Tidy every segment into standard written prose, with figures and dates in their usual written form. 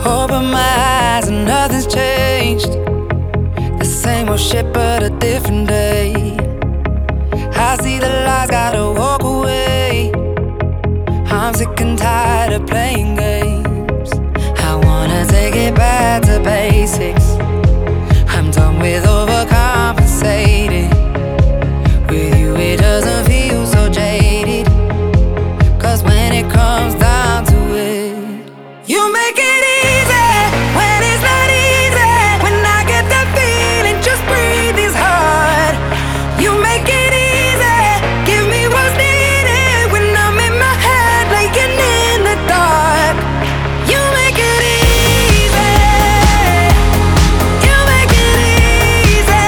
Open my eyes and nothing's changed. The same old shit but a different day. I see the lies, gotta walk away. I'm sick and tired of playing games. I wanna take it back to basics. I'm done with overcompensating. With you it doesn't feel so jaded. Cause when it comes down to it, you make it easy when it's not easy. When I get that feeling, just breathe is hard. You make it easy, give me what's needed. When I'm in my head, laying in the dark. You make it easy. You make it easy.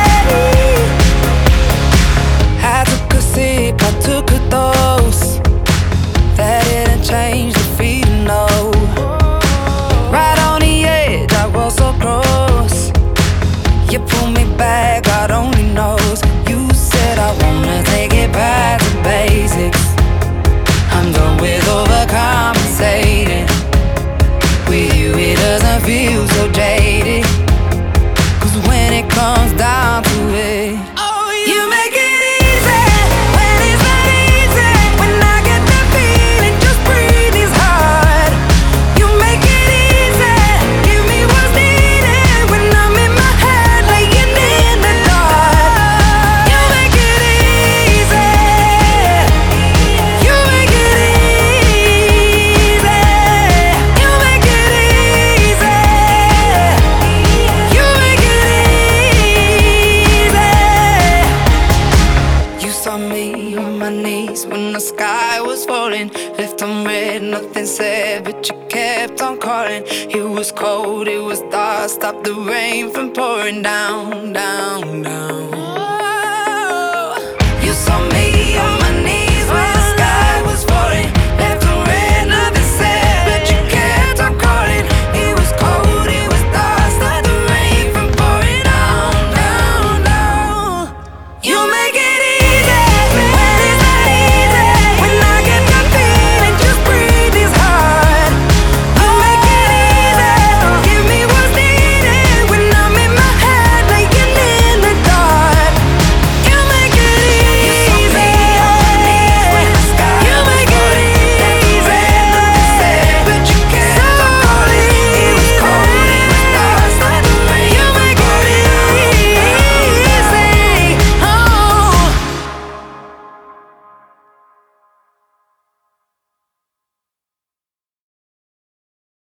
I took a sip, I took a dose. That didn't change the feeling, no. Right on the edge, I was so close. You pulled me back, God only knows. You said I wanna take it back to basics. I'm done with overcompensating. With you it doesn't feel so jaded. Cause when it comes down to it, oh, you make it easy when it's not easy. When I get that feeling, just breathe is hard. You make it easy, give me what's needed. When I'm in my head, laying in the dark. You make it easy. You make it easy. You make it easy. You make it easy. You saw me on my knees when the sky was falling. Left them red, nothing said, but you kept on calling. It was cold, it was dark, stopped the rain from pouring down, down, down.